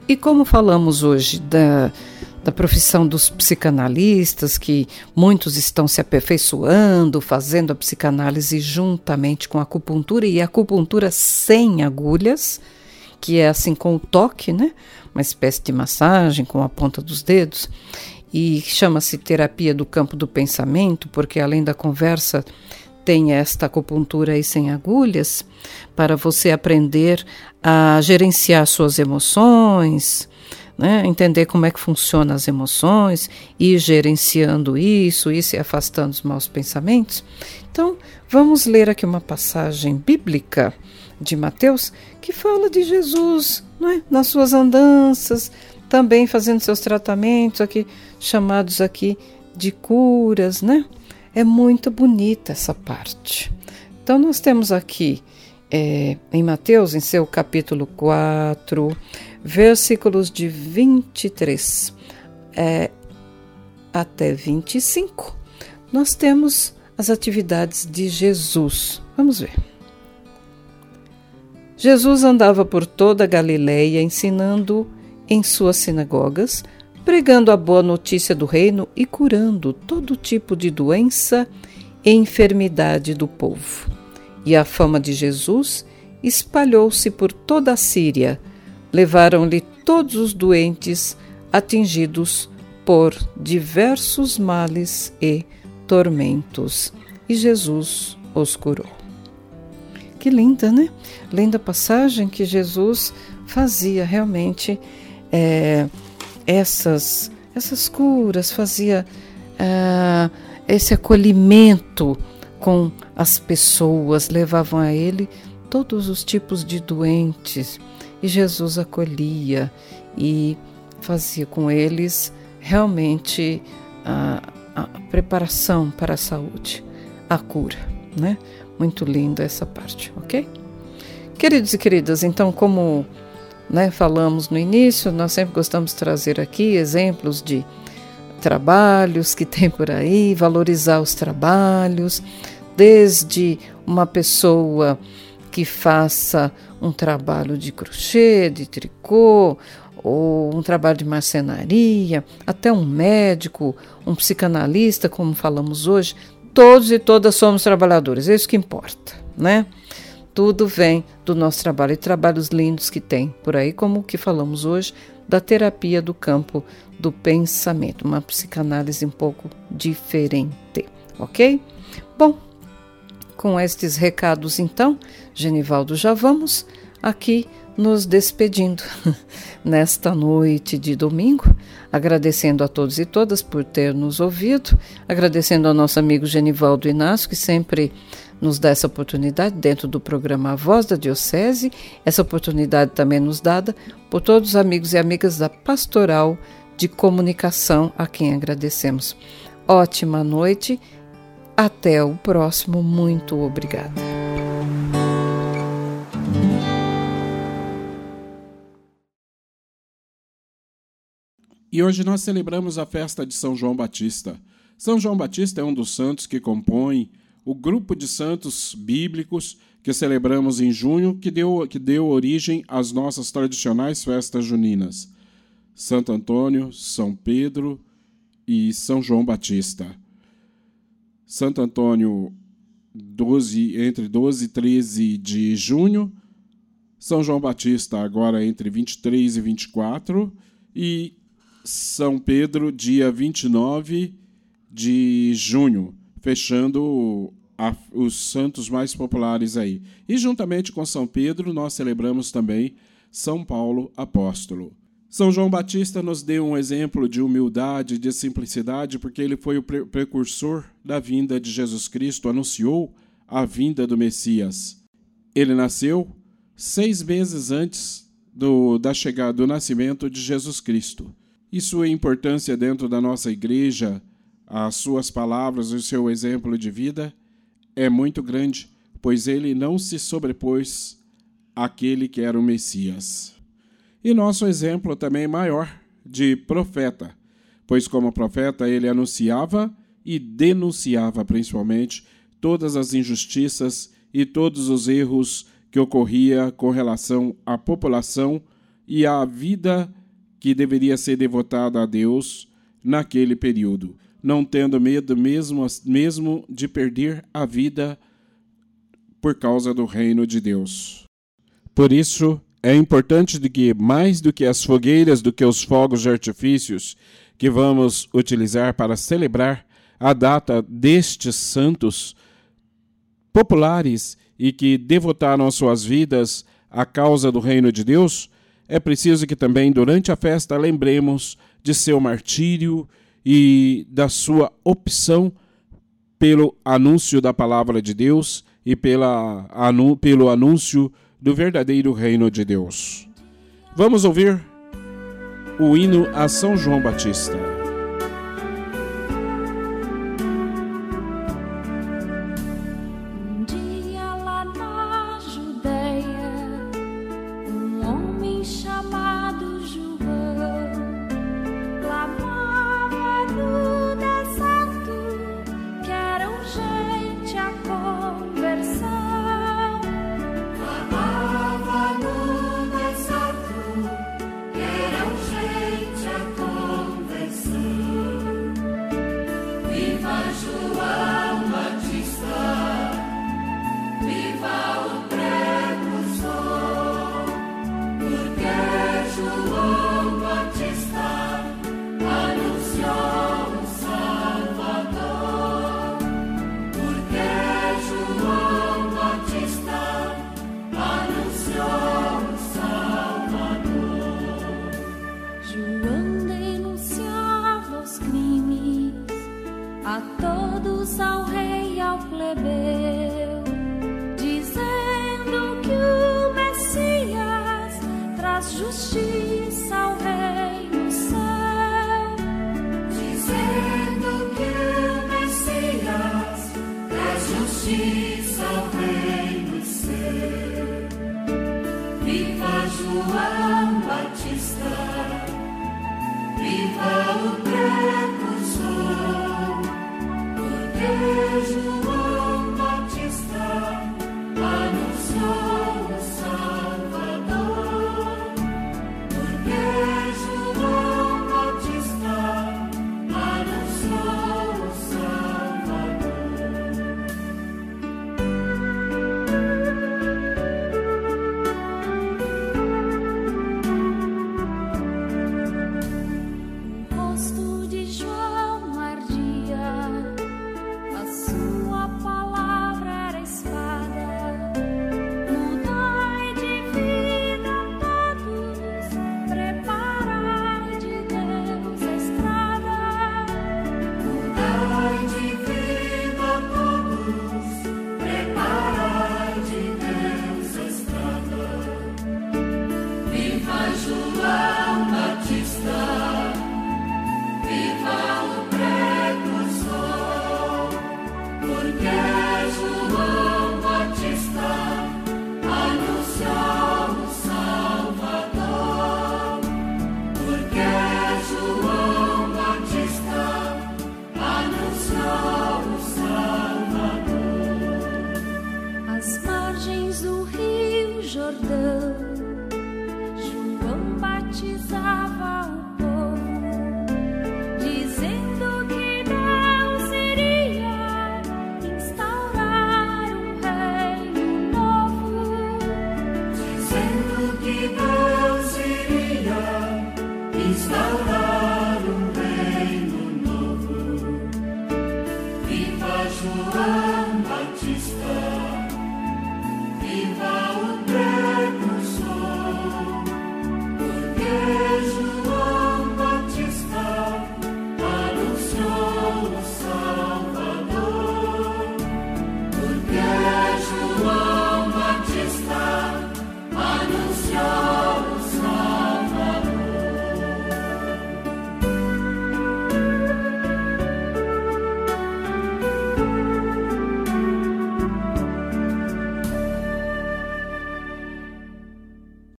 E como falamos hoje da profissão dos psicanalistas, que muitos estão se aperfeiçoando, fazendo a psicanálise juntamente com a acupuntura, e a acupuntura sem agulhas, que é assim com o toque, né? Uma espécie de massagem com a ponta dos dedos, e chama-se terapia do campo do pensamento, porque além da conversa tem esta acupuntura aí sem agulhas, para você aprender a gerenciar suas emoções, né? Entender como é que funcionam as emoções, ir gerenciando isso, ir se afastando dos maus pensamentos. Então, vamos ler aqui uma passagem bíblica de Mateus, que fala de Jesus, não é? Nas suas andanças, também fazendo seus tratamentos, aqui chamados aqui de curas, né? É muito bonita essa parte. Então, nós temos aqui em Mateus, em seu capítulo 4, versículos de 23 até 25, nós temos as atividades de Jesus. Vamos ver. Jesus andava por toda a Galileia, ensinando em suas sinagogas, pregando a boa notícia do reino e curando todo tipo de doença e enfermidade do povo. E a fama de Jesus espalhou-se por toda a Síria. Levaram-lhe todos os doentes atingidos por diversos males e tormentos, e Jesus os curou. Que linda, né? Linda passagem que Jesus fazia realmente essas curas, fazia esse acolhimento com as pessoas, levavam a ele todos os tipos de doentes, e Jesus acolhia e fazia com eles realmente a preparação para a saúde, a cura, né? Muito linda essa parte, ok? Queridos e queridas, então, como falamos no início, nós sempre gostamos de trazer aqui exemplos de trabalhos que tem por aí, valorizar os trabalhos, desde uma pessoa que faça um trabalho de crochê, de tricô, ou um trabalho de marcenaria, até um médico, um psicanalista, como falamos hoje, todos e todas somos trabalhadores, é isso que importa, né? Tudo vem do nosso trabalho, e trabalhos lindos que tem por aí, como o que falamos hoje, da terapia do campo do pensamento, uma psicanálise um pouco diferente, ok? Bom, com estes recados então, Genivaldo, já vamos aqui nos despedindo nesta noite de domingo, agradecendo a todos e todas por ter nos ouvido, agradecendo ao nosso amigo Genivaldo Inácio, que sempre nos dá essa oportunidade dentro do programa A Voz da Diocese, essa oportunidade também nos dada por todos os amigos e amigas da Pastoral de Comunicação, a quem agradecemos. Ótima noite, até o próximo, muito obrigada. E hoje nós celebramos a festa de São João Batista. São João Batista é um dos santos que compõem o grupo de santos bíblicos que celebramos em junho, que deu origem às nossas tradicionais festas juninas. Santo Antônio, São Pedro e São João Batista. Santo Antônio, entre 12 e 13 de junho. São João Batista, agora entre 23 e 24. E São Pedro, dia 29 de junho, fechando os santos mais populares aí. E juntamente com São Pedro, nós celebramos também São Paulo Apóstolo. São João Batista nos deu um exemplo de humildade, de simplicidade, porque ele foi o precursor da vinda de Jesus Cristo, anunciou a vinda do Messias. Ele nasceu 6 meses antes do nascimento de Jesus Cristo. E sua importância dentro da nossa igreja, as suas palavras e o seu exemplo de vida é muito grande, pois ele não se sobrepôs àquele que era o Messias. E nosso exemplo também é maior de profeta, pois como profeta ele anunciava e denunciava principalmente todas as injustiças e todos os erros que ocorria com relação à população e à vida que deveria ser devotada a Deus naquele período, não tendo medo mesmo de perder a vida por causa do reino de Deus. Por isso, é importante que, mais do que as fogueiras, do que os fogos de artifícios que vamos utilizar para celebrar a data destes santos populares e que devotaram suas vidas à causa do reino de Deus, é preciso que também durante a festa lembremos de seu martírio e da sua opção pelo anúncio da palavra de Deus e pelo anúncio do verdadeiro reino de Deus. Vamos ouvir o hino a São João Batista. Instaurar